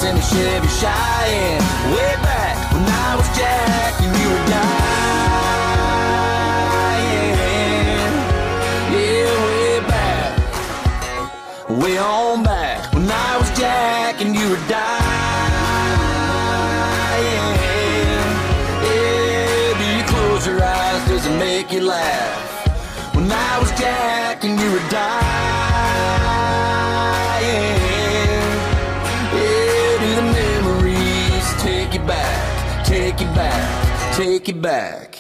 in a Chevy Cheyenne. Way back when I was Jack and you were dying. Yeah, way back, way on back when I was Jack and you were dying. Yeah, do you close your eyes? Does it make you laugh? When I was Jack and you were dying. Yeah, do the memories take you back, take you back, take you back.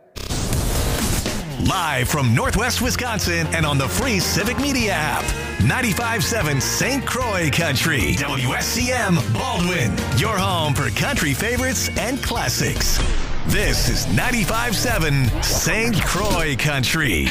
Live from Northwest Wisconsin and on the free Civic Media app. 95.7 St. Croix Country. WSCM Baldwin. Your home for country favorites and classics. This is 95.7 St. Croix Country.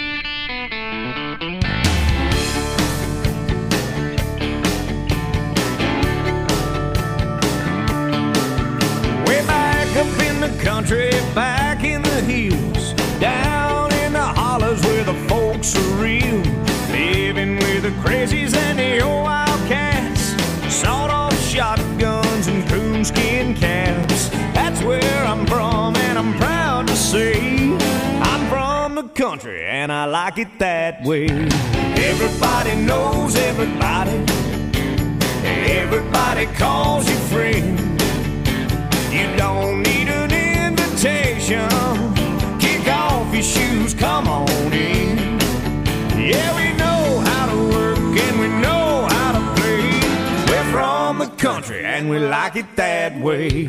Way back up in the country, back in the hills, down in the hollers where the folks are real, living with the crazies and the old wildcats, sawed-off shotguns and coonskin caps. That's where I'm from, and I'm proud to say I'm from the country, and I like it that way. Everybody knows everybody. Everybody calls you friend. You don't need an invitation. Kick off your shoes, come on in. Yeah, we know how to work and we know how to play. We're from the country and we like it that way.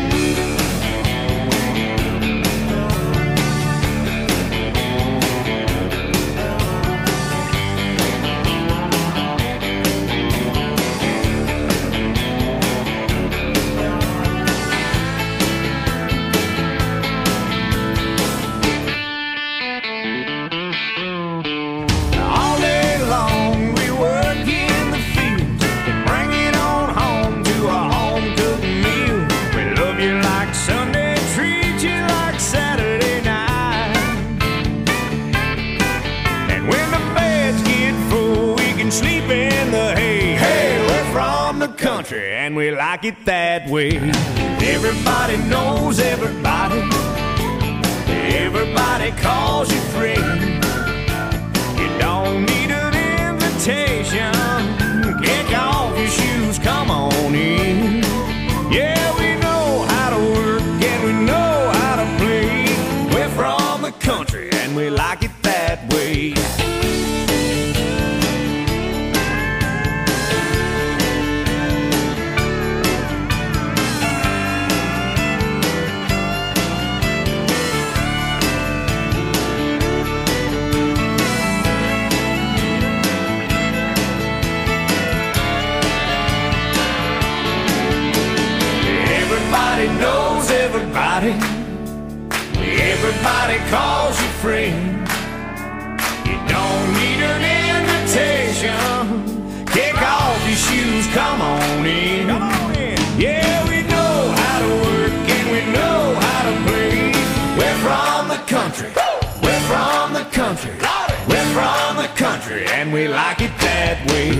And we like it that way. Everybody knows everybody. Everybody calls you friend. You don't need an invitation. Kick off your shoes, come on in. Yeah, we know how to work and we know how to play. We're from the country and we like it that way. Knows everybody. Everybody calls you friend. You don't need an invitation. Kick off your shoes, come on in. Come on in. Yeah, we know how to work and we know how to play. We're from the country. We're from the country. We're from the country and we like it that way.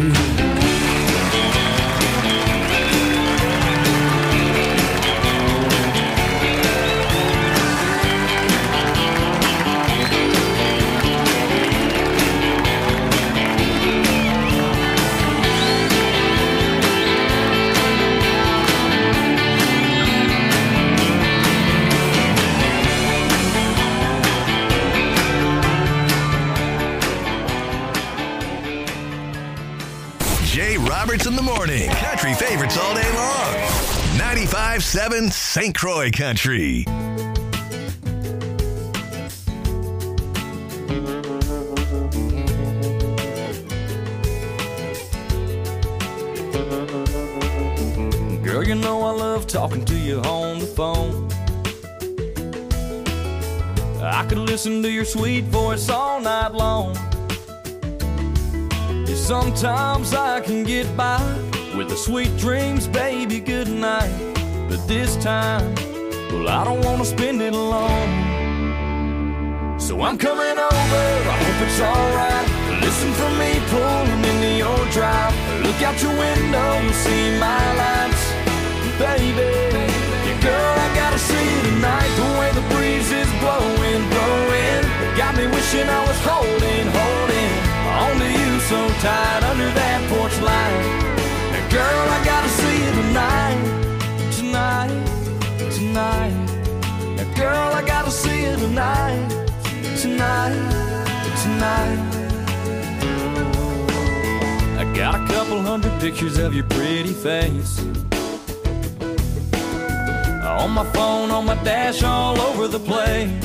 Roberts in the morning. Country favorites all day long. 95.7 St. Croix Country. Girl, you know I love talking to you on the phone. I could listen to your sweet voice all night long. Sometimes I can get by with the sweet dreams, baby, good night. But this time, well, I don't want to spend it alone. So I'm coming over, I hope it's alright. Listen for me pulling into your drive. Look out your window, you'll see my lights. so tight under that porch light. Now, girl, I gotta see you tonight, tonight, tonight. Now, girl, I gotta see you tonight, tonight, tonight. I got a couple hundred pictures of your pretty face on my phone, on my dash, all over the place.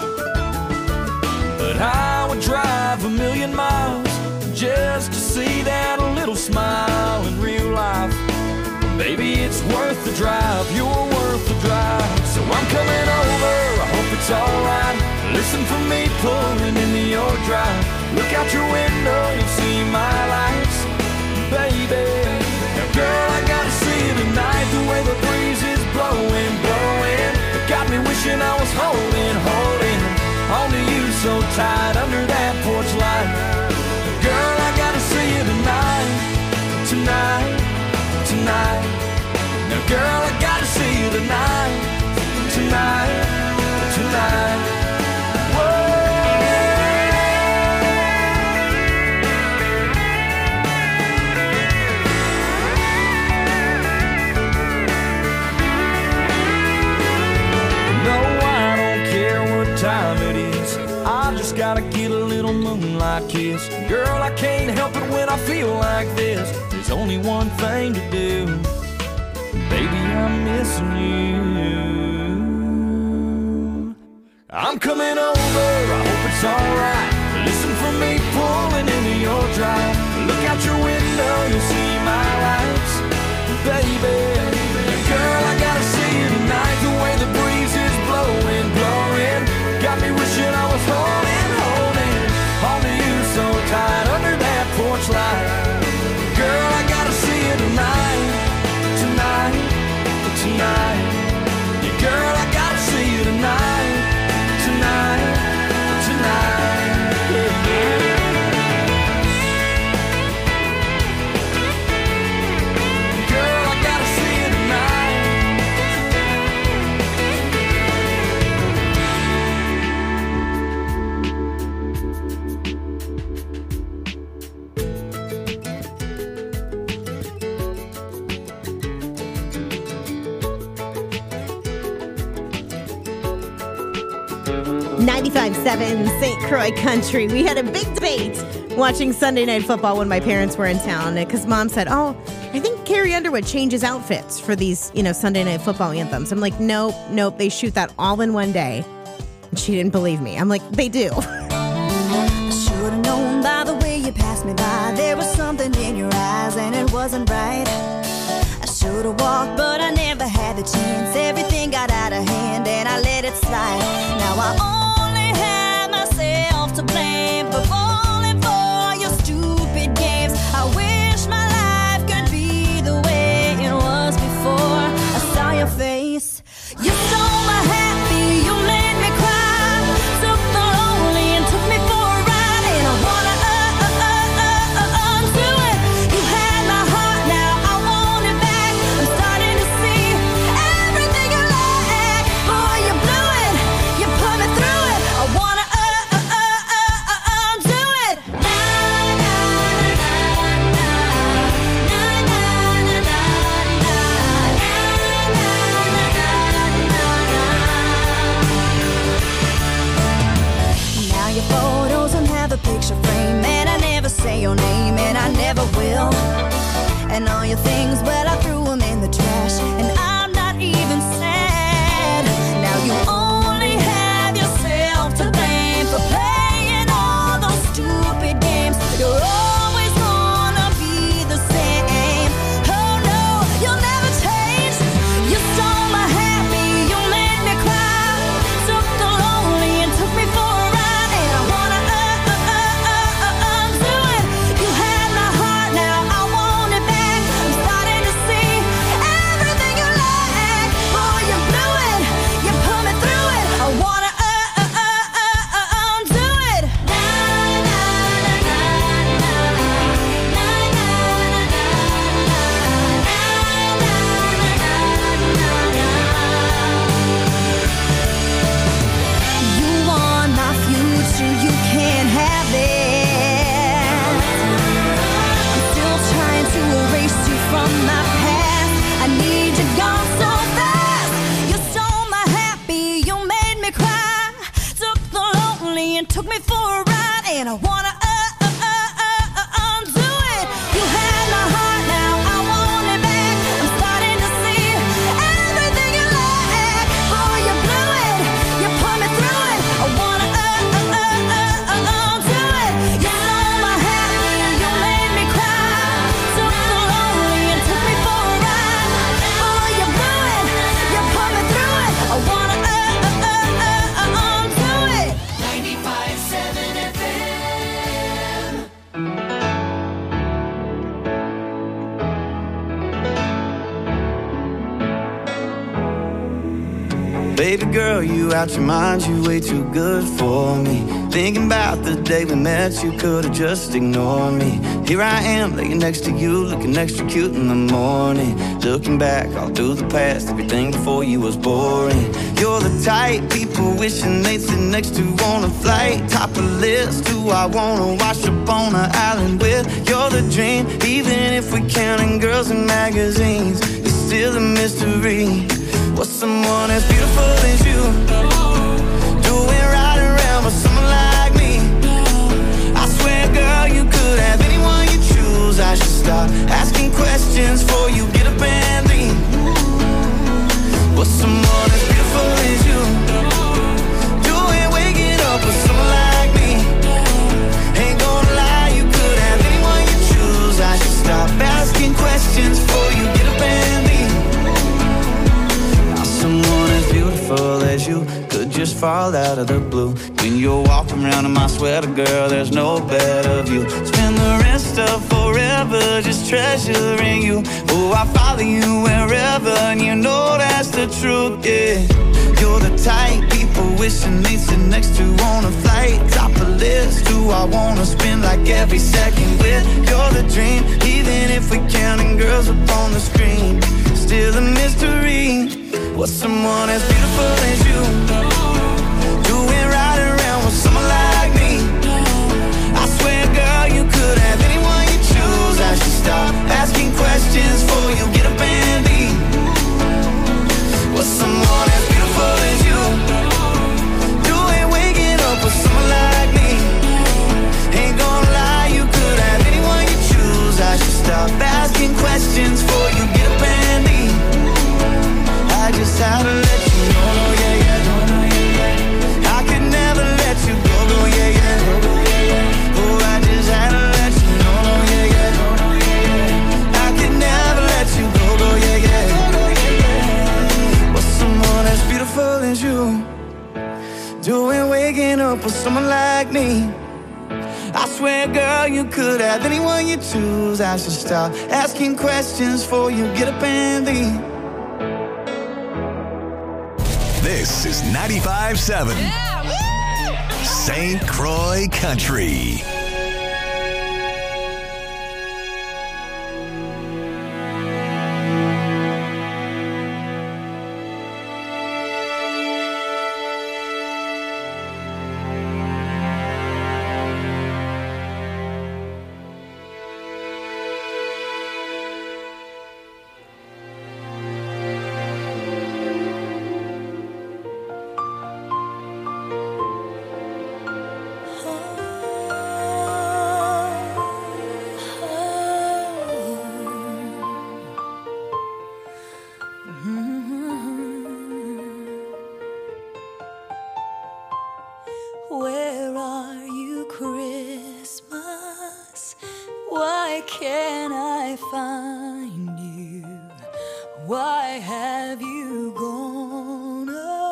But I would drive 1,000,000 miles just to see that little smile in real life. Baby, it's worth the drive, you're worth the drive. So I'm coming over, I hope it's alright. Listen for me pulling into your drive. Look out your window, you'll see my lights, baby. Now, girl, I gotta see you tonight. The way the breeze is blowing, blowing, it got me wishing I was holding, holding onto you so tight under that porch light. Girl, I gotta see you tonight, tonight, tonight. Now, girl, I gotta see you tonight, tonight, tonight. Time it is, I just gotta get a little moonlight kiss. Girl, I can't help it when I feel like this. There's only one thing to do, baby, I'm missing you. I'm coming over, I hope it's alright. Listen for me pulling into your drive. Look out your window, you'll see my lights, baby. Girl, I gotta see you tonight. The way the breeze is blowing, blowing, got me wishing I was holding, holding onto you so tight under that porch light. Girl, I gotta see you tonight, tonight, tonight. Yeah, girl, I gotta see you tonight, tonight, tonight. Yeah, yeah. Girl, I gotta see you tonight. 95.7 St. Croix Country. We had a big debate watching Sunday Night Football when my parents were in town because Mom said, oh, I think Carrie Underwood changes outfits for these, Sunday Night Football anthems. I'm like, nope, they shoot that all in one day. And she didn't believe me. I'm like, they do. I should have known by the way you passed me by. There was something in your eyes and it wasn't right. I should have walked, but I never had the chance. Everything got out of hand and I let it slide. Now I only have myself to blame for falling for your stupid games. I wish my life could be the way it was before I saw your face. You stole my happy, you made me cry. Took the lonely and took me for a ride. And I wanna undo it. You had my heart, now I want it back. I'm starting to see everything you lack. Boy, you blew it, you put me through it. I wanna undo it. Na na na na na na na na Now your photos don't have a picture frame, and I never say your name, and I never will. And all your things, well, I threw them in the trash, and I'm not even sad. Now you only have yourself to blame for playing all those stupid games. You're always gonna be the same. Oh no, you'll never change. You stole my happy, you made me cry. Took the lonely and took me for a ride. And I wanna undo it. You had my heart, now I want it back. I'm starting to see everything Baby girl, you out your mind, you way too good for me. Thinking about the day we met, you could've just ignored me. Here I am, laying next to you, looking extra cute in the morning. Looking back all through the past, everything before you was boring. You're the type people wishing they'd sit next to on a flight. Top of the list, who I wanna wash up on an island with. You're the dream, even if we're counting girls in magazines. It's still a mystery. What's someone as beautiful as you doing right around with someone like me? I swear, girl, you could have anyone you choose. I should stop asking questions before you get up and leave. What's someone as beautiful as you doing waking up with someone like me? Ain't gonna lie, you could have anyone you choose. I should stop asking questions before you get up and leave. Someone as beautiful as you could just fall out of the blue. When you're walking around in my sweater, girl, there's no better view. Spend the rest of forever just treasuring you. Oh, I follow you wherever, and you know that's the truth, yeah. You're the type people wishing they'd sit next to on a flight. Top of the list, who I wanna spend like every second with. You're the dream, even if we're counting girls up on the screen. Still a mystery. What's someone as beautiful as you doing right around with someone like me? I swear, girl, you could have anyone you choose. I should stop asking questions before you get up and leave. What's someone as beautiful as you doing waking up with someone like me? Ain't gonna lie, you could have anyone you choose. I should stop asking questions before you get up and leave. I just had to let you know, yeah, yeah, I could never let you go, yeah, yeah. Oh, I just had to let you know, yeah, yeah. I could never let you go, yeah, yeah. What's someone as beautiful as you doing waking up with someone like me? I swear, girl, you could have anyone you choose. I should stop asking questions before you get up and leave. This is 95.7 St. Croix Country. Where are you, Christmas? Why can't I find you? Why have you gone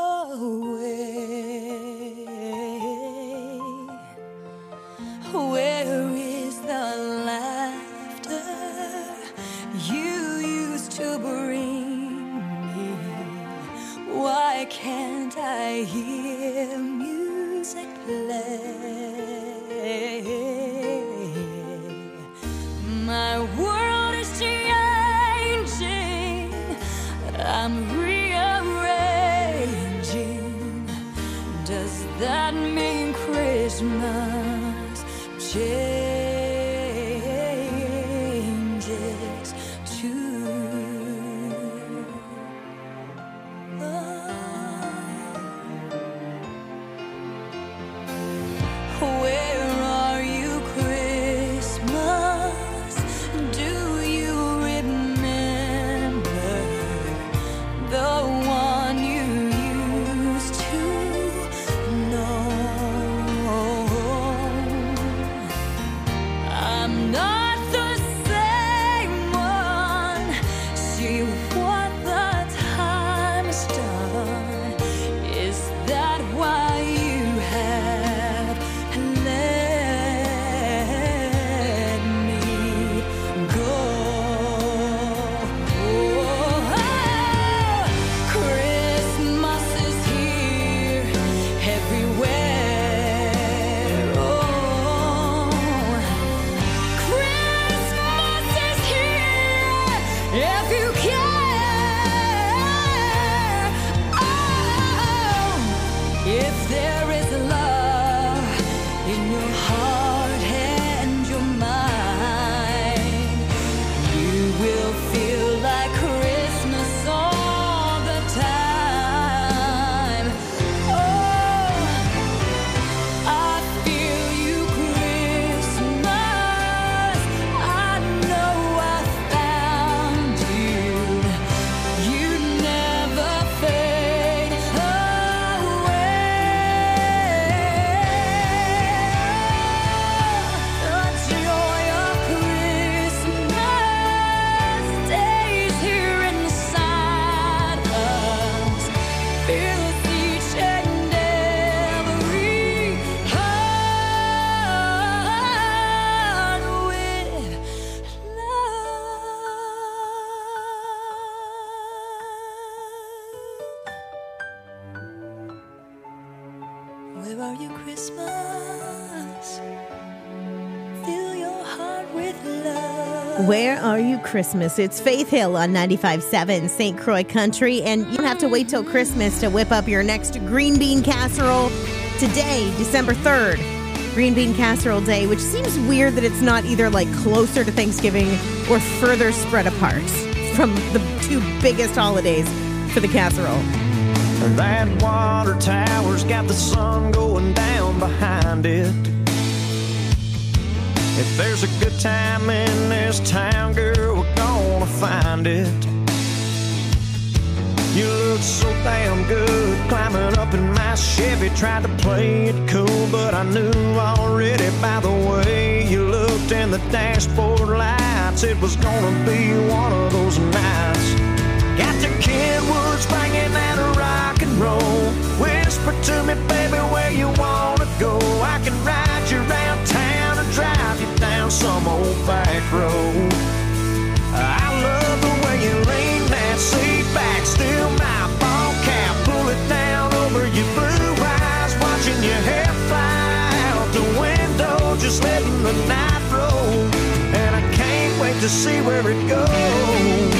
away? Where is the laughter you used to bring me? Why can't I hear music play? My world is changing, I'm rearranging. Does that mean Christmas changes too? Where are you, Christmas? Do you remember Where are you, Christmas? Fill your heart with love. Where Are You Christmas? It's Faith Hill on 95.7 St. Croix Country, and you don't have to wait till Christmas to whip up your next green bean casserole. Today, December 3rd, Green Bean Casserole Day, which seems weird that it's not either like closer to Thanksgiving or further spread apart from the two biggest holidays for the casserole. That water tower's got the sun going down behind it. If there's a good time in this town, girl, we're gonna find it. You look so damn good climbing up in my Chevy. Tried to play it cool, but I knew already by the way you looked in the dashboard lights it was gonna be one of those nights. Got the Kenwoods banging that rock and roll. Whisper to me, baby, where you wanna go. I can ride you around town and drive you down some old back road. I love the way you lean that seat back, steal my ball cap, pull it down over your blue eyes, watching your hair fly out the window, just letting the night roll. And I can't wait to see where it goes.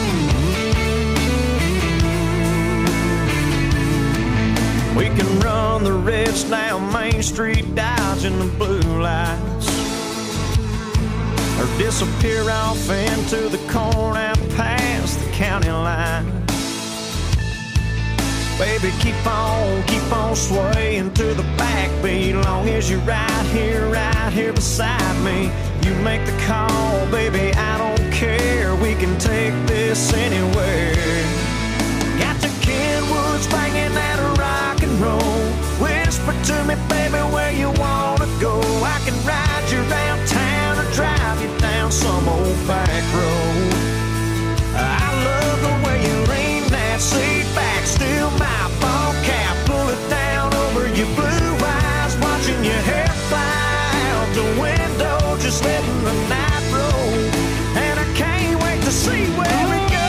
We can run the reds down Main Street, dodging the blue lights, or disappear off into the corn out past the county line. Baby, keep on swaying to the backbeat, long as you're right here beside me. You make the call, baby, I don't care. We can take this anywhere. Got the Kenwoods banging that rock and roll. Whisper to me, baby, where you wanna go. I can ride you around town or drive you down some old back road. I love the way you lean that seat back, steal my ball cap, pull it down over your blue eyes, watching your hair fly out the window, just letting the night roll. And I can't wait to see where it goes.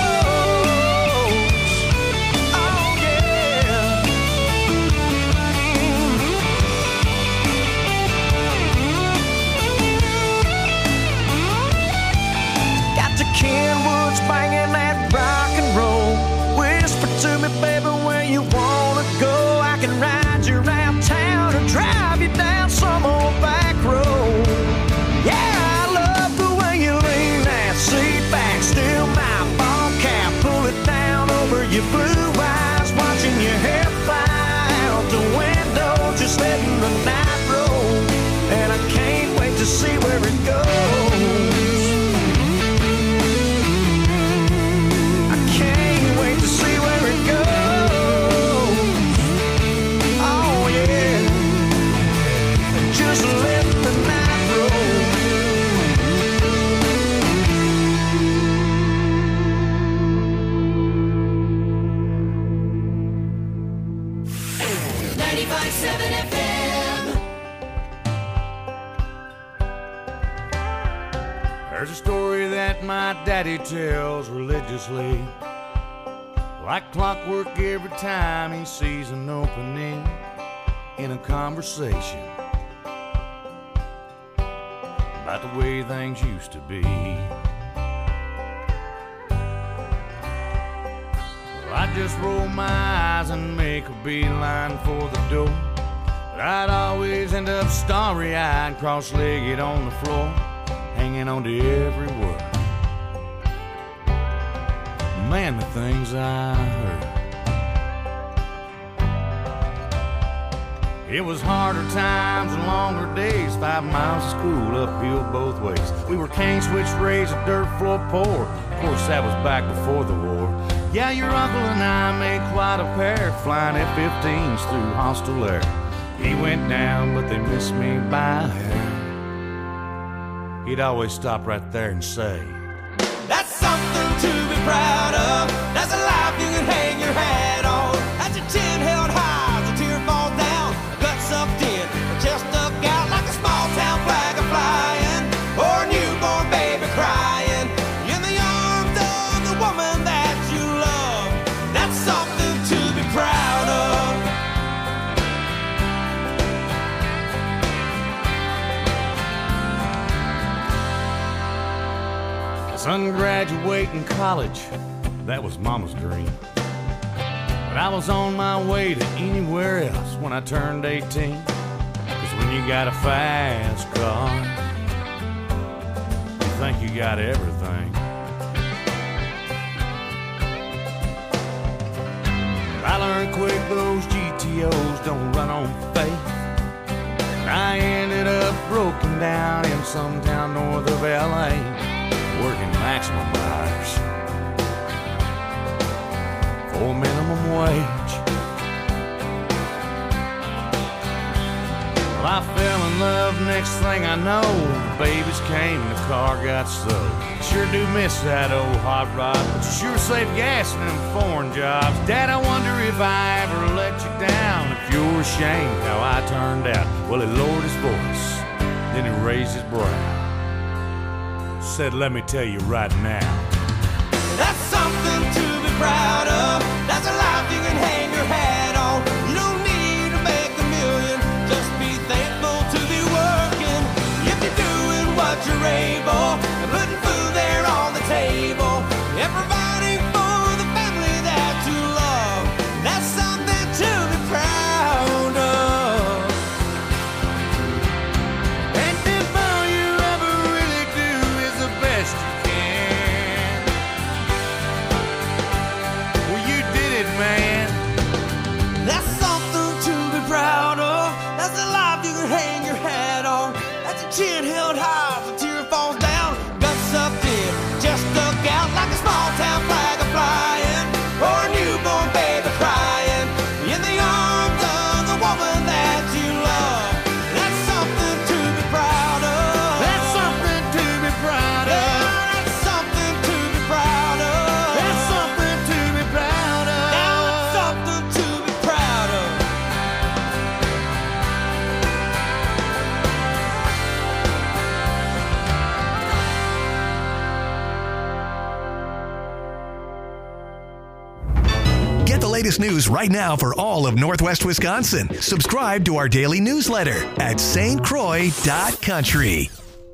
Kenwoods banging that rock and roll. Whisper to me, baby, where you wanna go. I can ride you around town or drive you down some old back road. Yeah, I love the way you lean that seat back, steal my ball cap, pull it down over your blue eyes, watching your hair fly out the window, just letting the night roll. And I can't wait to see where it goes. There's a story that my daddy tells religiously, like clockwork every time he sees an opening in a conversation about the way things used to be. Well, I just roll my eyes and make a beeline for the door, but I'd always end up starry-eyed, cross-legged on the floor, hanging on to every word. Man, the things I heard. It was harder times and longer days, 5 miles of school uphill both ways. We were cane switch raised, a dirt floor poor. Of course, that was back before the war. Yeah, your uncle and I made quite a pair, flying F-15s through hostile air. He went down, but they missed me by a hair. He'd always stop right there and say, "That's something to be proud of. That's a life you can hang your hat on. That's your chin held high, as a tear falls down, a gut sucked in, a chest stuck out like a small town flag a flying, or a newborn baby crying in the arms of the woman that you love. That's something to be proud of." son graduating college, that was Mama's dream. But I was on my way to anywhere else when I turned 18. 'Cause when you got a fast car, you think you got everything. But I learned quick those GTOs don't run on faith. And I ended up broken down in some town north of LA, working maximum hours for minimum wage. Well, I fell in love, next thing I know, the babies came and the car got stowed. Sure do miss that old hot rod, but you sure save gas in them foreign jobs. Dad, I wonder if I ever let you down, if you're ashamed how I turned out. Well, he lowered his voice, then he raised his brow, said, let me tell you right now, that's something to be proud of. That's a life you can hang your hat on. You don't need to make a million, just be thankful to be working. If you're doing what you're able, and putting food there on the table, and providing for the family that you love, that's something to be proud of. And if all you ever really do is the best you can, well, you did it, man. That's something to be proud of. That's a life you can hang your hat on. That's a chin held high as a tear falls down. Guts up deep, just stuck out like a small town flag flying, or a newborn baby crying in the arms of the woman that you love. That's something to be proud of. That's something to be proud of. Yeah, that's something to be proud of. That's something to be proud of. Now that's something to be proud of. Get the latest news right now for all of Northwest Wisconsin. Subscribe to our daily newsletter at stcroix.country.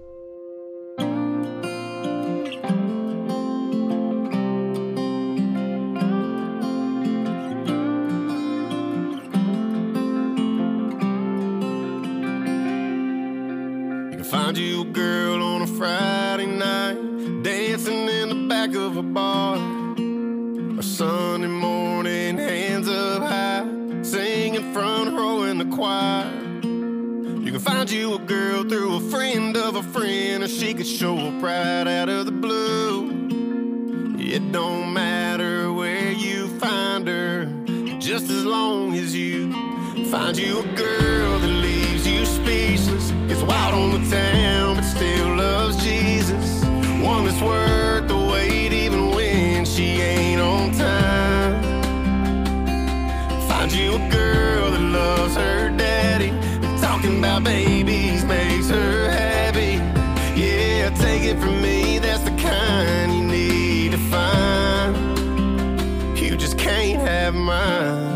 You can find you a girl on a Friday night, dancing in the back of a bar. Or Sunday morning, hands up high, singing front row in the choir. You can find you a girl through a friend of a friend, or she could show up right out of the blue. It don't matter where you find her, just as long as you find you a girl that leaves you speechless, gets wild on the town but still loves Jesus. One that's worth the wait even when she ain't on time. Find you a girl that loves her daddy, talking about babies makes her happy. Yeah, take it from me, that's the kind you need to find. You just can't have mine.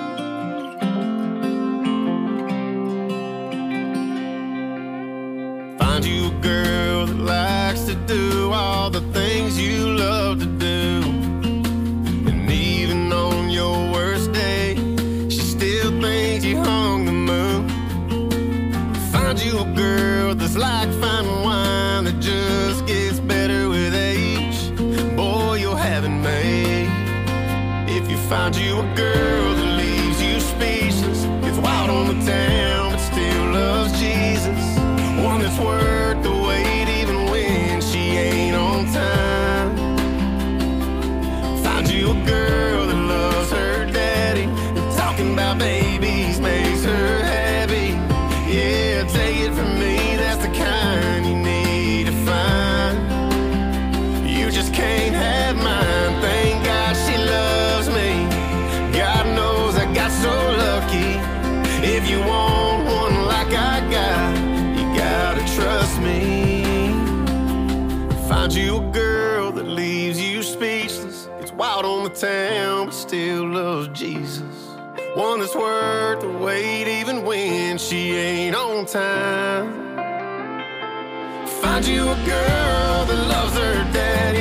Find you a girl that likes to do all the things you love to do, and even on your worst day, she still thinks you hung the moon. Find you a girl that's like fine wine that just gets better with age. Boy, you'll have it made. If you find you a girl that leaves you speechless, gets wild on the town but still loves Jesus. One that's worth the wait even when she ain't on time. Find you a girl that loves her daddy, talking about babies makes her happy. Yeah, take it from me, that's the kind you need to find. You just can't have mine. Thank God she loves me. God knows I got so lucky. If you want one like I got, gotta trust me. Find you a girl that leaves you speechless, gets wild on the town but still loves Jesus. One that's worth the wait even when she ain't on time. Find you a girl that loves her dad,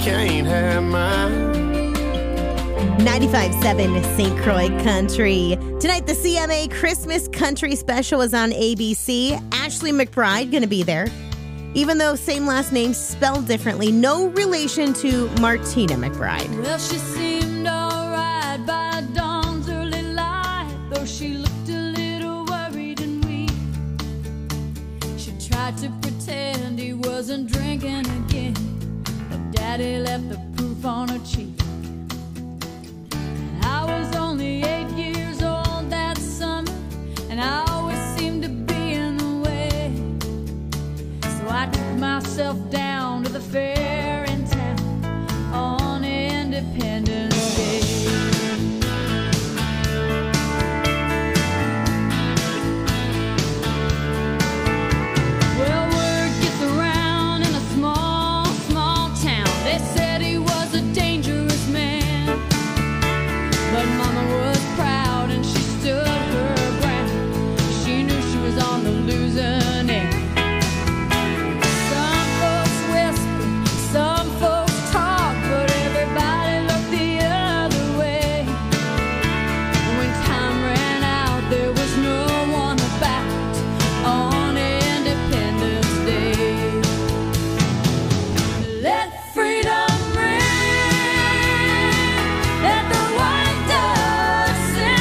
can't have mine. 95.7 St. Croix Country. Tonight, the CMA Christmas Country Special is on ABC. Ashley McBryde going to be there. Even though same last name spelled differently, no relation to Martina McBride. Well, she seemed all right by dawn's early light, though she looked a little worried and weak. She tried to pretend he wasn't drinking again, but Daddy left the proof on her cheek. I was only 8 years old that summer, and I always seemed to be in the way. So I took myself down to the fair in town on Independence Day. Well, word gets around in a small, small town. They said he was a dangerous man, but Mama was proud and she stood her ground. She knew she was on the losing end. Some folks whisper, some folks talk, but everybody looked the other way. And when time ran out, there was no one about on Independence Day. Let freedom ring, let the white dove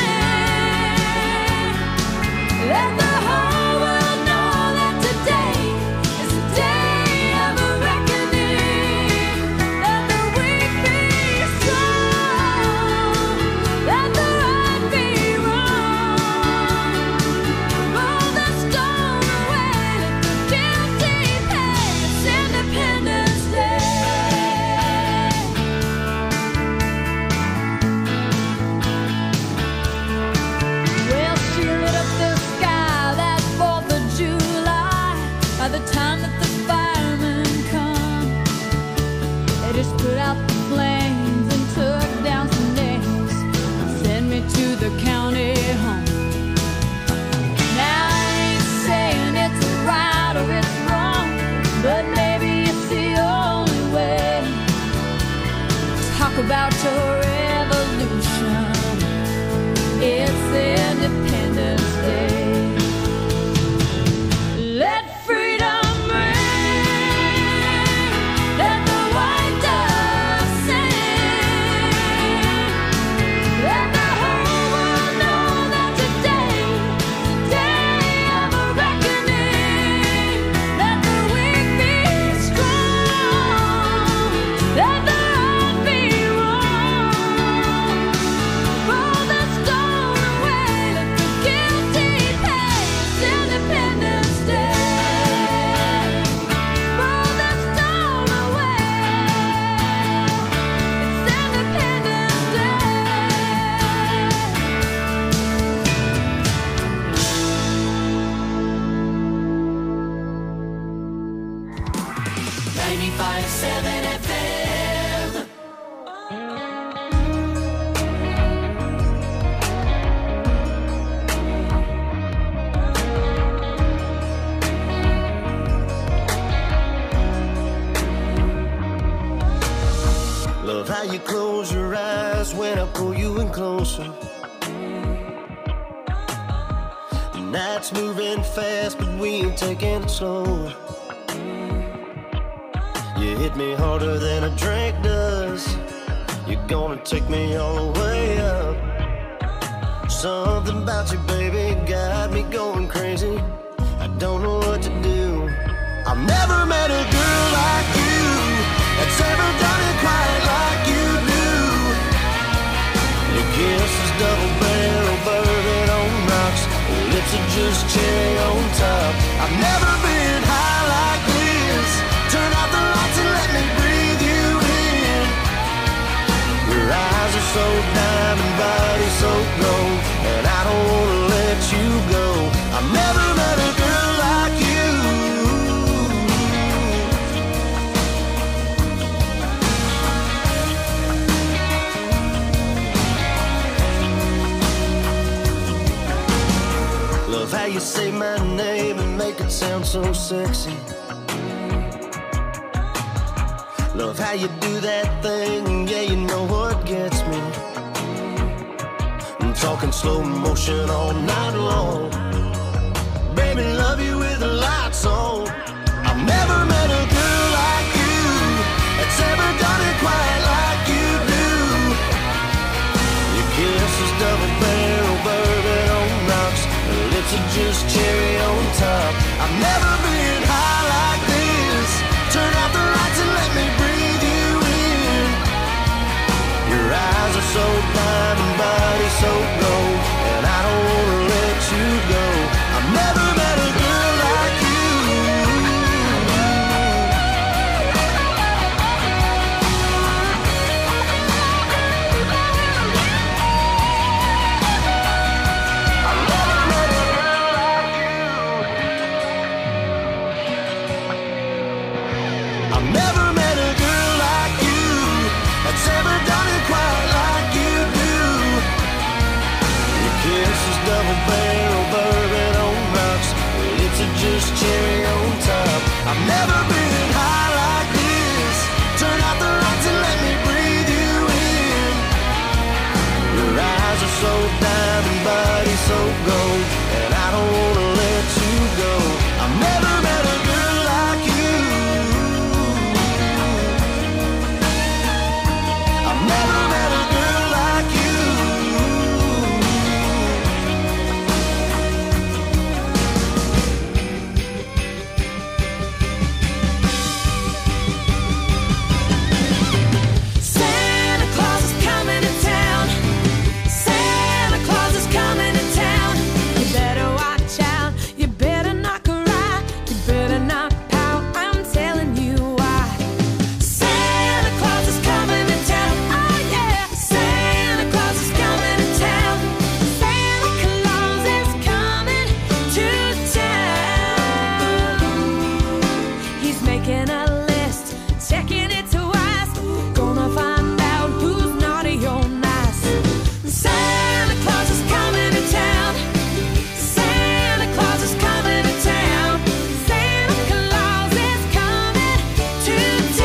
sing, let the whole world know that today is the day of a reckoning. Let the weak be strong, let the right be wrong. Roll the stone away, let the guilty pay. It's Independence Day. Well, she lit up the sky that 4th of July. By the time that the firemen come, they just put out the flames and took down some names and sent me to the county home. Now I ain't saying it's right or it's wrong, but maybe it's the only way. Talk about your revolution. It's Independence Day. Let freedom ring, let the white dove sing, let the whole world know that today is the day of a reckoning. Let the weak be strong, let the right be wrong. Roll the stone away, let the guilty pay. It's Independence Day. Roll the stone away. It's Independence Day. 95.7 FM. Love how you close your eyes when I pull you in closer. The night's moving fast, but we ain't taking it slow. You hit me harder than a drink does. You're gonna take me all the way up. Something about you, baby, got me going crazy. I don't know what to do. I've never met a girl like you that's ever done it quite like you do. Your kiss is double barrel bourbon on rocks. Your lips are just cherry on top. I've never been high like this. Turn out the lights and let me breathe you in. Your eyes are so diamond, body so gold, and I don't wanna let you go. I've never met a girl like you. Love how you say my name and make it sound so sexy. Love how you do that thing, yeah, you know what gets me. I'm talking slow motion all night long. Baby, love you with the lights on. I've never met a girl like you that's ever done it quite like you do. Your kiss is double barrel bourbon on rocks. Your lips are just cherry on top. I've never been high like this. Turn out the lights and let me breathe you in. Your eyes are so diamond, body so gold, and I don't wanna let you go. I've never met a girl like you. I've never met a girl like you that's ever done it quite like you do. Your kiss is double barrel bourbon on rocks. Your lips are just cherry on top. I've never been high like this. Turn out the lights and let me breathe you in. Your eyes are so diamond, body so gold, and I don't wanna let you go. I've never met a girl like you. I've never met a girl like you. Santa Claus is coming to town. Santa Claus is coming to town. You better watch out. You better not cry. You better not pout. I'm telling you why. Santa Claus is coming to town. Oh yeah. Santa Claus is coming to town. Santa Claus is coming to town. He's making a list, checking it twice. Gonna find out who's naughty or nice. Santa Claus is coming to town. Santa Claus is coming to town. Santa Claus is coming to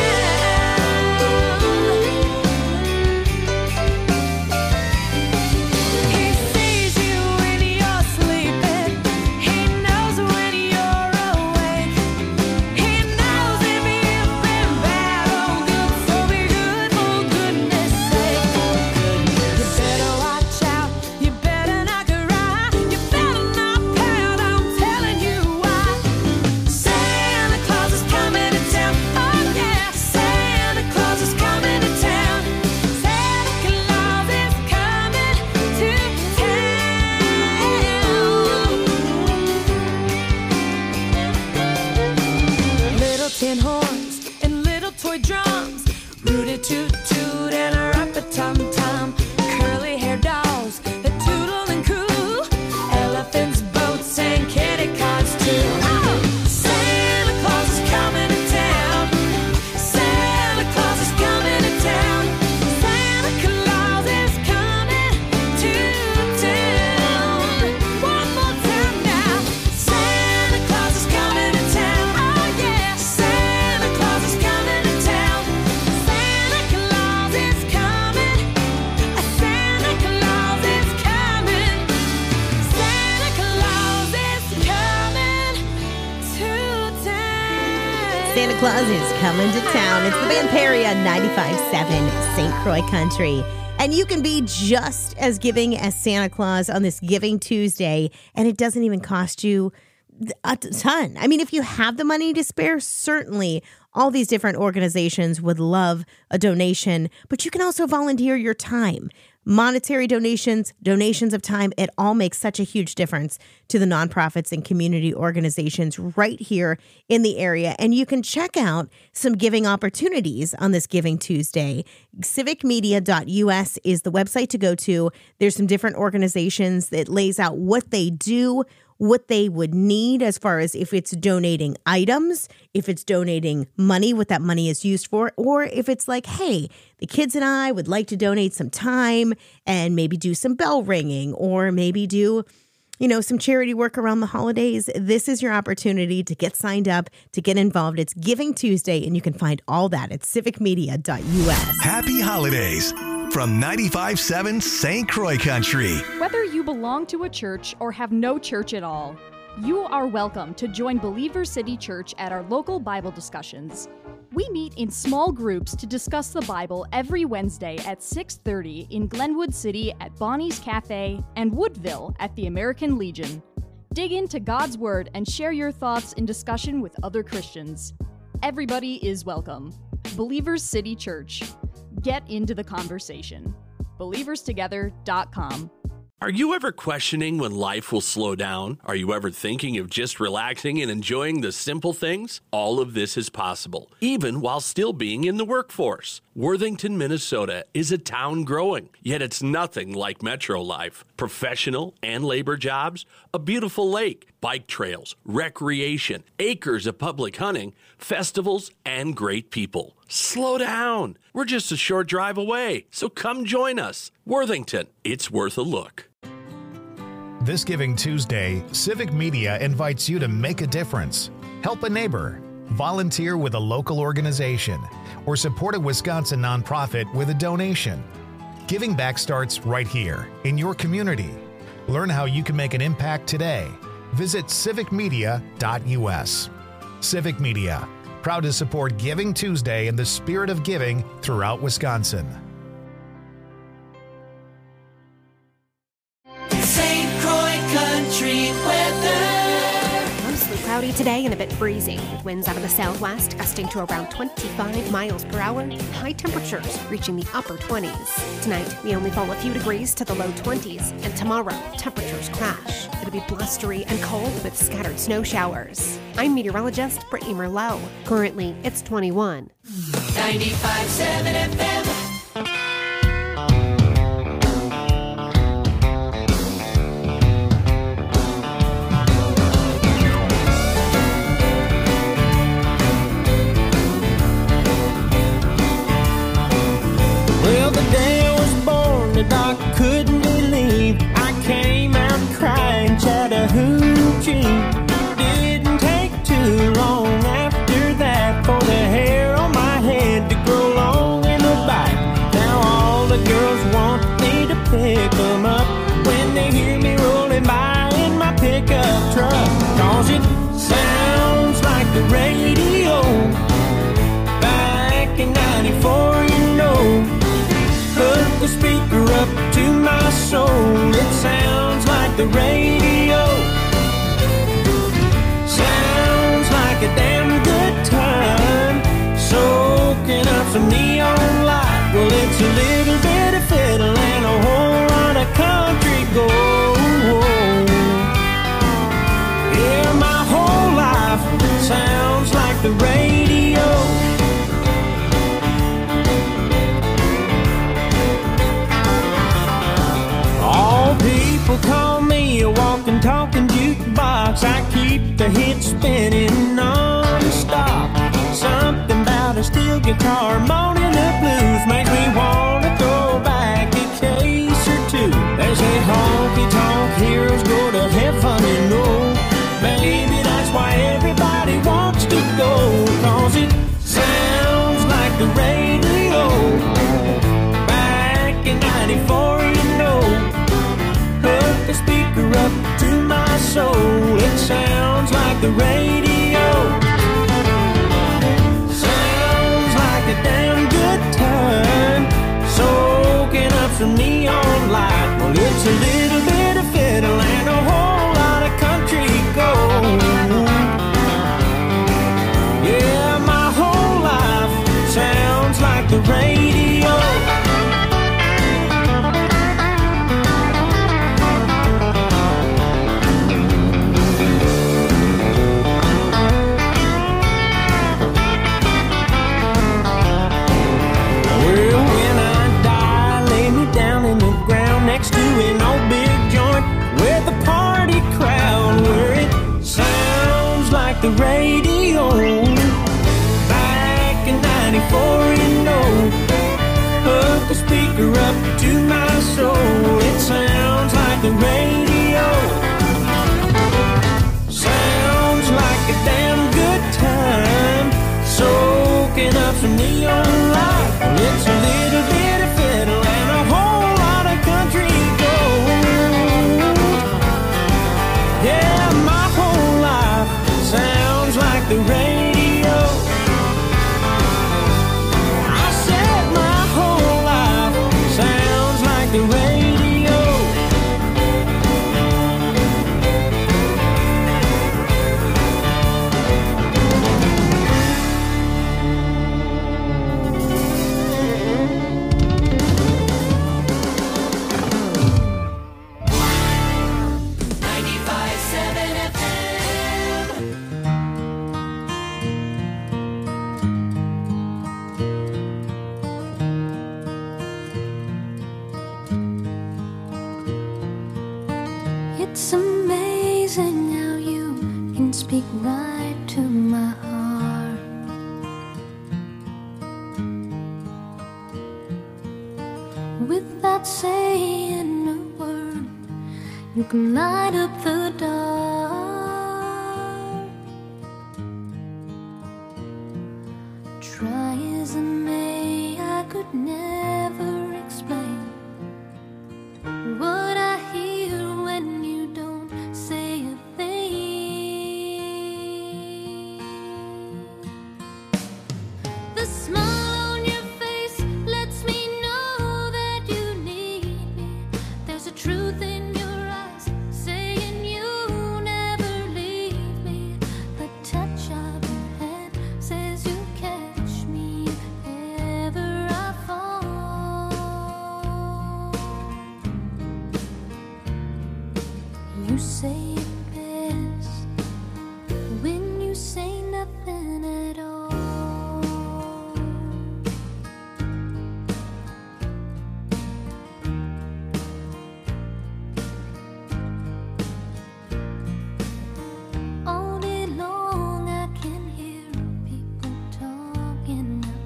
town. He sees you when you're sleeping. He knows when you're awake. He knows if you've been bad or good, so be good for goodness sake. You better watch out. You better not cry. You better not pout. I'm telling you why. Santa Claus is coming to town. Oh yeah, Santa Claus is coming to town. Santa Claus is coming to town. Little tin horns and little toy drums, rooty toot toot and a rapid tum tum, curly hair dolls that toodle and coo, elephants, boats and kitty cats too. Oh, Santa Claus is coming to town. Santa Claus is coming to town. Santa Claus is coming to town. One more time now. Santa Claus is coming to town. Oh yeah, Santa Claus is coming to town. Santa Claus is coming. Santa Claus is coming. Santa Claus is coming to town. Santa Claus is coming to town. It's the band Perry on 95.7 St. Croix Country. And you can be just as giving as Santa Claus on this Giving Tuesday, and it doesn't even cost you a ton. I mean, if you have the money to spare, certainly all these different organizations would love a donation, but you can also volunteer your time. Monetary donations, donations of time, it all makes such a huge difference to the nonprofits and community organizations right here in the area. And you can check out some giving opportunities on this Giving Tuesday. Civicmedia.us is the website to go to. There's some different organizations that lays out what they do, what they would need as far as if it's donating items, if it's donating money, what that money is used for, or if it's like, hey, the kids and I would like to donate some time and maybe do some bell ringing or maybe do some charity work around the holidays, this is your opportunity to get signed up, to get involved. It's Giving Tuesday, and you can find all that at civicmedia.us. Happy holidays from 95.7 St. Croix Country. Whether you belong to a church or have no church at all, you are welcome to join Believer City Church at our local Bible discussions. We meet in small groups to discuss the Bible every Wednesday at 6:30 in Glenwood City at Bonnie's Cafe and Woodville at the American Legion. Dig into God's Word and share your thoughts in discussion with other Christians. Everybody is welcome. Believers City Church. Get into the conversation. BelieversTogether.com. Are you ever questioning when life will slow down? Are you ever thinking of just relaxing and enjoying the simple things? All of this is possible, even while still being in the workforce. Worthington, Minnesota is a town growing, yet it's nothing like metro life. Professional and labor jobs, a beautiful lake, bike trails, recreation, acres of public hunting, festivals, and great people. Slow down. We're just a short drive away, so come join us. Worthington, it's worth a look. This Giving Tuesday, Civic Media invites you to make a difference, help a neighbor, volunteer with a local organization, or support a Wisconsin nonprofit with a donation. Giving back starts right here in your community. Learn how you can make an impact today. Visit civicmedia.us. Civic Media, proud to support Giving Tuesday and the spirit of giving throughout Wisconsin. St. Croix Country weather. Mostly cloudy today and a bit breezy, with winds out of the southwest gusting to around 25 miles per hour, and high temperatures reaching the upper 20s. Tonight, we only fall a few degrees to the low 20s, and tomorrow, temperatures crash. It'll be blustery and cold with scattered snow showers. I'm meteorologist Brittany Merlot. Currently, it's 21. 95.7 FM. Well, the day I was born, the doc couldn't believe I came out crying Chattahoochee. Didn't take too long after that for the hair on my head to grow long in a bite. Now all the girls want me to pick them up when they hear me rolling by in my pickup truck. 'Cause it sounds like the radio back in 94, you know. Put the speaker up to my soul. It sounds like the radio. Sounds like a damn good time. Soaking up some neon light. Well, it's a little bit of fiddle and a whole lot of country gold. Yeah, my whole life sounds like the radio. People call me a walking, talking jukebox. I keep the hits spinning non-stop. Something about a steel guitar, moaning the blues, makes me wanna go back a case or two. They say honky-tonk heroes go to heaven and no. Maybe that's why everybody wants to go. 'Cause it sounds like the radio back in 94, you know. Put the speaker up to my soul. It sounds like the radio. Sounds like a damn good time. Soaking up some neon light. Well, it's a little bit of fiddle and a whole lot of country gold. Yeah, my whole life sounds like the radio. Next to an old big joint with a party crowd where it sounds like the radio back in 94, you know. Hook the speaker up to my soul. It sounds like the radio. some neon light. It's a little bit of fiddle and a whole lot of country gold. Yeah, my whole life sounds like the radio. I said my whole life sounds like the radio. It's amazing how you can speak right to my heart. Without saying a word, you can light up the dark. Try as I may, I could never explain what I hear when you don't say a thing. The smile on your face lets me know that you need me. There's a truth in your eyes saying you never leave me. The touch of your hand says you catch me if ever I fall. You say it best when you say nothing at all. All day long I can hear people talking out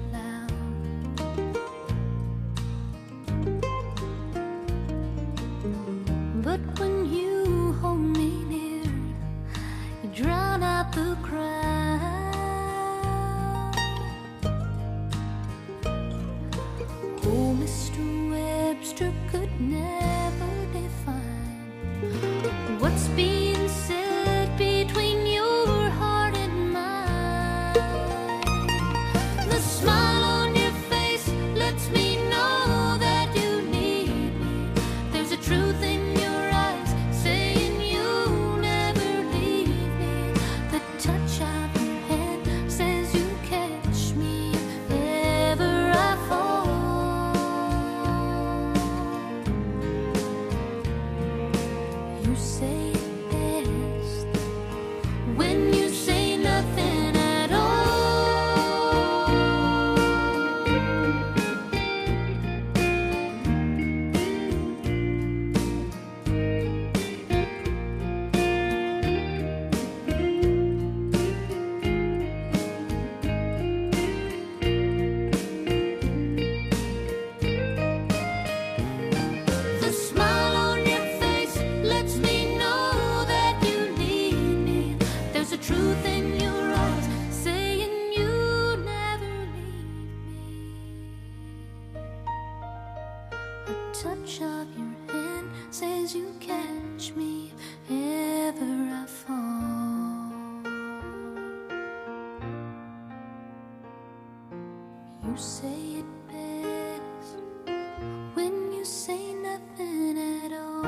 loud. But when you hold me near, you drown out the crowd. Oh, Mr. Webster could never define what's being said between your heart and mine. The smile on your face lets me know that you need me. There's a truth in your eyes saying you never leave me. The touch of your hand says you catch me if ever I fall. You say it best when you say nothing at all. The smile on your face lets me know that you need me. There's a truth in your eyes saying you never leave me. A touch of your hand says you catch me if ever I fall. You say it best when you say nothing at all.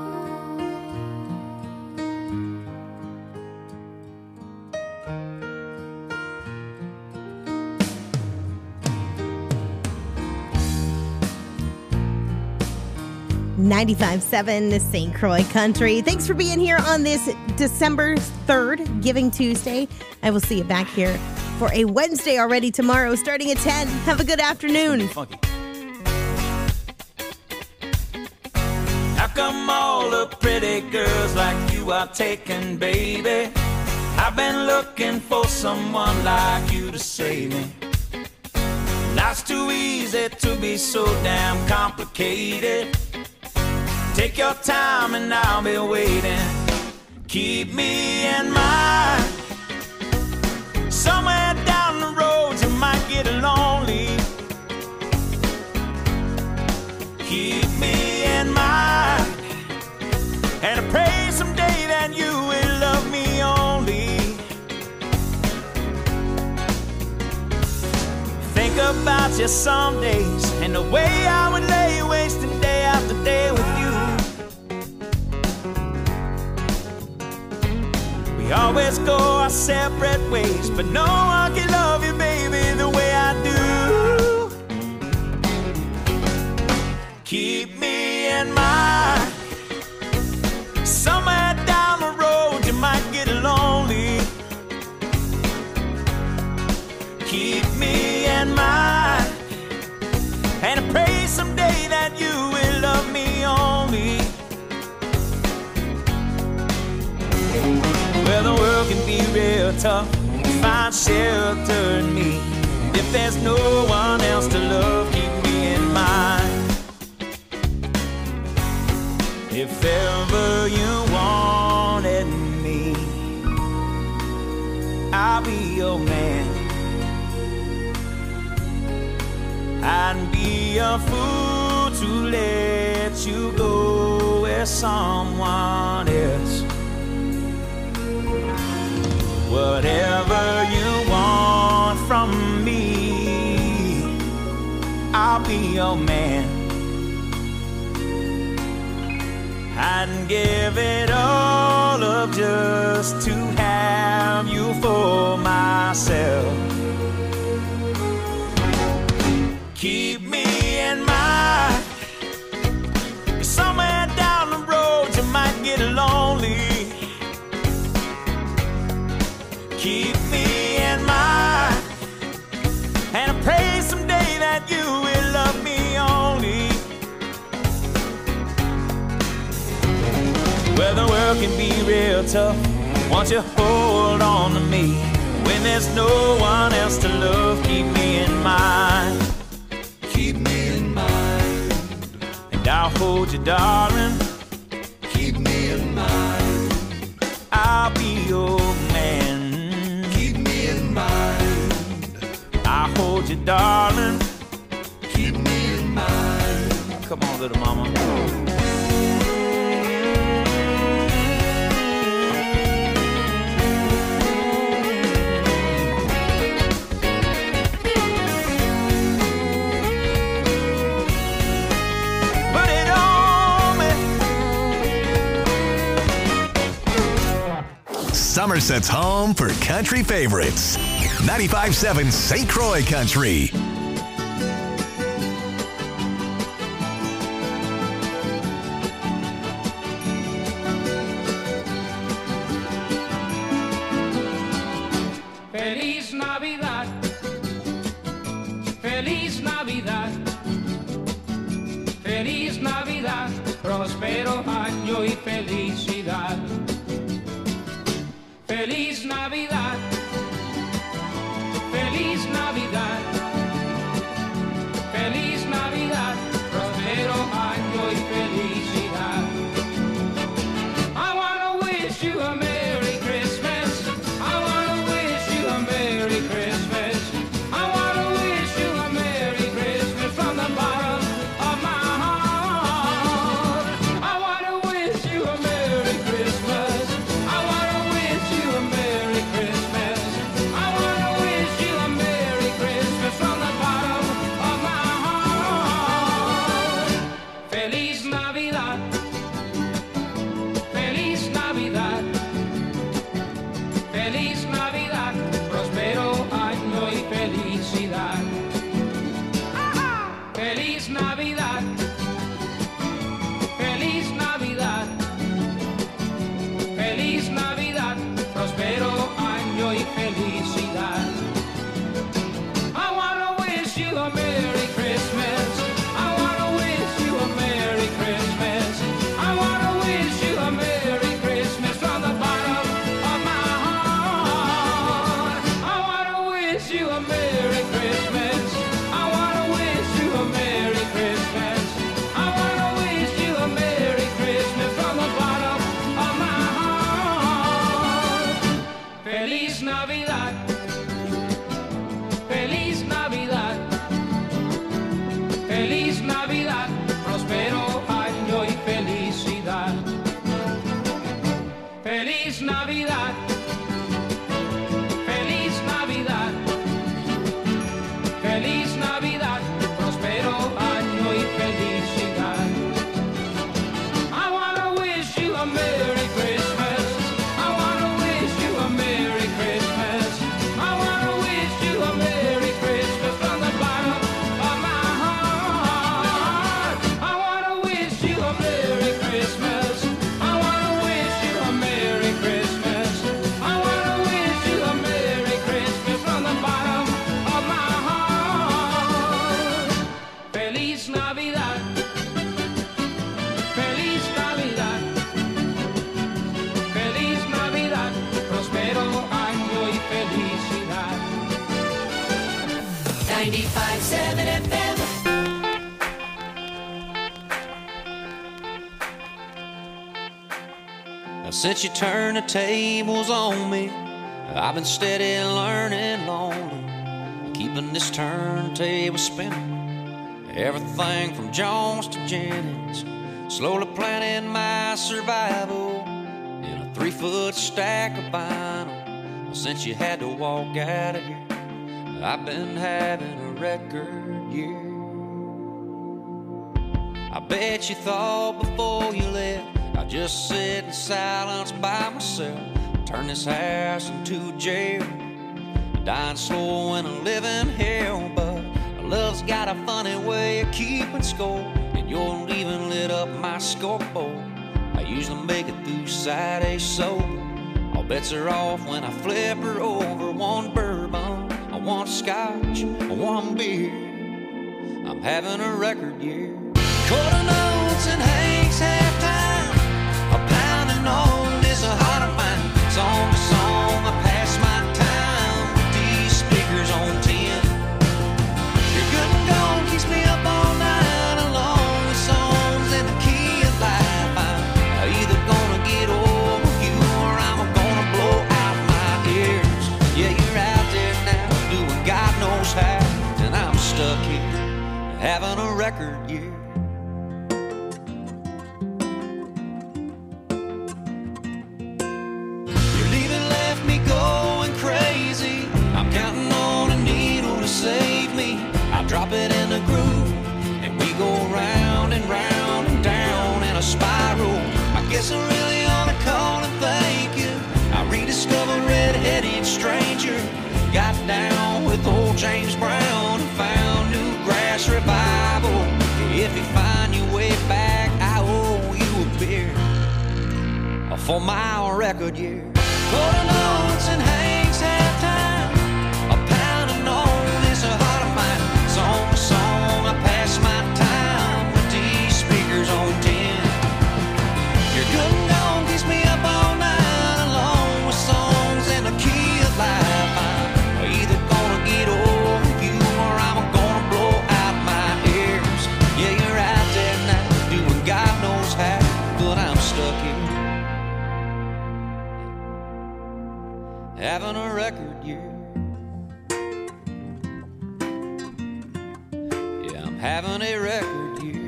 95.7 St. Croix Country. Thanks for being here on this December 3rd, Giving Tuesday. I will see you back here for a Wednesday already tomorrow, starting at 10. Have a good afternoon. How come all the pretty girls like you are taken, baby? I've been looking for someone like you to save me. Life's too easy to be so damn complicated. Take your time and I'll be waiting. Keep me in mind. Somewhere down the road you might get along. about you some days, and the way I would lay wasting day after day with you. We always go our separate ways, but no one can love you, baby, the way I do. Keep me in mind. Somewhere down the road you might get lonely. Keep me in mind, and I pray someday that you will love me only. Well, the world can be real tough to find shelter in me. If there's no one else to love, keep me in mind. If ever you wanted me, I'll be your man. I'd be a fool to let you go with someone else. Whatever you want from me, I'll be your man. I'd give it all up just to have you for myself. Keep me in mind. Somewhere down the road you might get lonely. Keep me in mind, and I pray someday that you will love me only. Well, the world can be real tough. Won't you hold on to me? When there's no one else to love, keep me in mind. Keep me in mind, and I'll hold you, darling. Keep me in mind. I'll be your man. Keep me in mind. I'll hold you, darling. Keep me in mind. Come on, little mama. Somerset's home for country favorites. 95.7 St. Croix Country. Feliz Navidad, Feliz Navidad, Feliz Navidad, próspero año y felicidad. Feliz Navidad, Feliz Navidad, Feliz Navidad, próspero año y felicidad. I wanna wish you a Merry Christmas. I wanna wish you a Merry Christmas. I wanna wish you a Merry Christmas from the bottom of my heart. I wanna wish you a Merry Christmas. I wanna wish you a Merry Christmas. 95.7 FM. Now, since you turned the tables on me, I've been steady learning lonely, keeping this turntable spinning. Everything from Jones to Jennings, slowly planning my survival in a 3-foot stack of vinyl. Since you had to walk out of here, I've been having a record year. I bet you thought before you left I'd just sit in silence by myself, turn this house into a jail, dying slow in a living hell. But love's got a funny way of keeping score, and you're leaving lit up my scoreboard. I usually make it through Saturday sober. All bets are off when I flip her over. One bourbon, I want scotch, I want beer. I'm having a record year. Quarter notes and Hank's halftime, a pounding on this heart of mine. Song to song, I pass my time with these speakers on 10. Your good and gold keeps me up all night, along with songs in the key of life. I'm either gonna get over you or I'm gonna blow out my ears. Yeah, you're out there now, doing God knows how, and I'm stuck here, having a record year. Your leaving left me going crazy. I'm counting on a needle to save me. I drop it in the groove, and we go round and round and down in a spiral. I guess I really ought to call and thank you. I rediscovered Red-Headed Stranger, got down with old James Brown, and found new grass revival. If you find your way back, I owe you a beer for my record year. Quarter notes and Hank's halftime, a pounding on this heart of mine. Song to song, I pass my time with these speakers on 10. Your good and gold keeps me up all night, along with songs in the key of life. I'm either gonna get over you or I'm gonna blow out my ears. Yeah, you're out there now, doing God knows how, but I'm stuck here, having a record year. Yeah, I'm having a record year.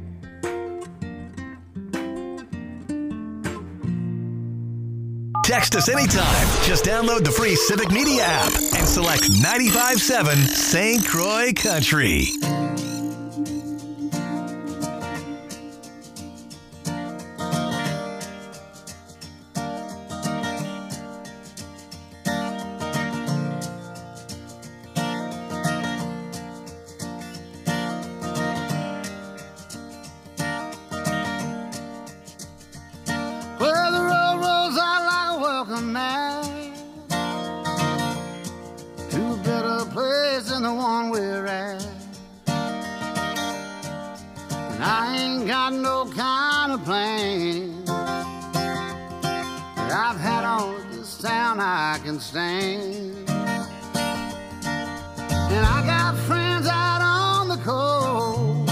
Text us anytime. Just download the free Civic Media app and select 95.7 St. Croix Country. Well, the road rolls out like a welcome mat to a better place than the one we're at. And I ain't got no kind of plan that I've had on this town I can stand. And I got friends out on the coast.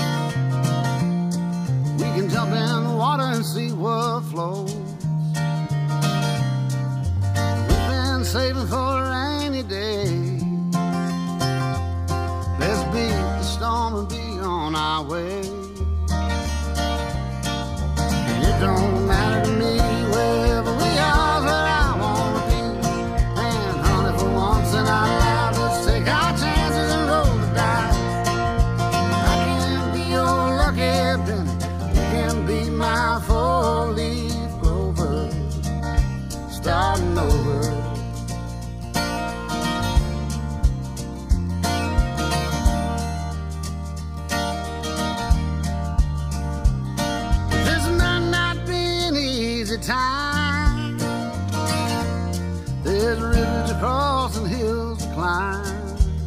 We can jump in the water and see what flows. We've been saving for a rainy day. Let's beat the storm and be on our way. And it don't matter to me wherever we are, where I wanna be. And honey, for once in our lives, let's take our chances and roll the dice. I can be your lucky penny, you can be my four-leaf clover, starting over. This might not be an easy time. There's rivers to cross and hills to climb.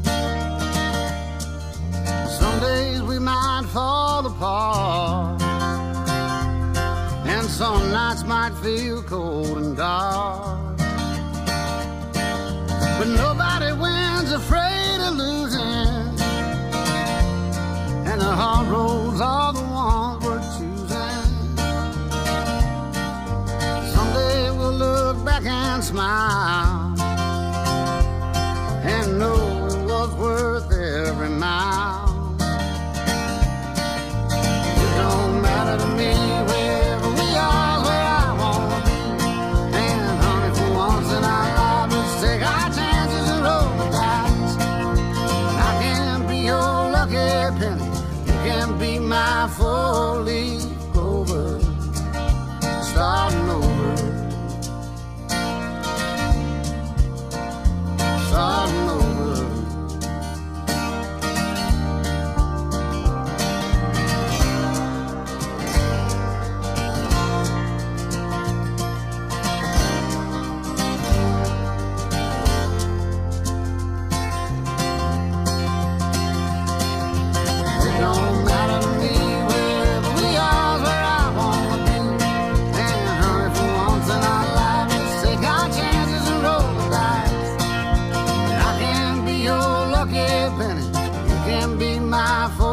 Some days we might fall apart, and some nights might feel cold and dark. But nobody wins afraid of losing. hard roads are the ones we're choosing. Someday we'll look back and smile and know it was worth every mile. It don't matter to me wherever we are, where I wanna be. And honey, for once in our lives, let's take our chances and roll the dice. I can be your lucky penny, you can be my four-leaf clover, starting over, starting over. It don't matter to me wherever we are, where I wanna be. And honey, for once in our lives, let's take our chances and roll the dice. I can be your lucky penny, you can be my four